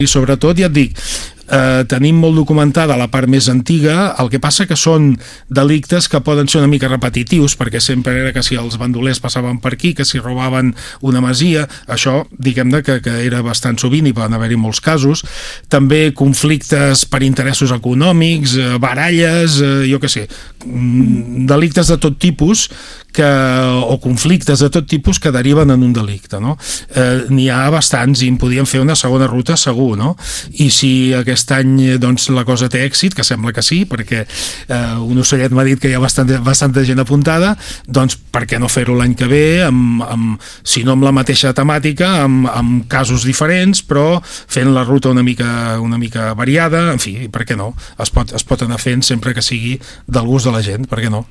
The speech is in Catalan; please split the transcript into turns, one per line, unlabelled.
I sobretot, ja et dic, tenim molt documentada la part més antiga, el que passa que són delictes que poden ser una mica repetitius, perquè sempre era que si els bandolers passaven per aquí, que si robaven una masia, això, diguem-ne, que era bastant sovint i poden haver-hi molts casos. També conflictes per interessos econòmics, baralles, jo què sé, delictes de tot tipus o conflictes de tot tipus que deriven en un delicte, no? N'hi ha bastants i en podíem fer una segona ruta segur, no? I si aquest any doncs, la cosa té èxit, que sembla que sí, perquè un ocellet m'ha dit que hi ha bastanta gent apuntada, doncs per què no fer-ho l'any que ve, si no amb la mateixa temàtica, amb casos diferents, però fent la ruta una mica variada, en fi, per què no? Es pot anar fent sempre que sigui del gust de la gent, per què no?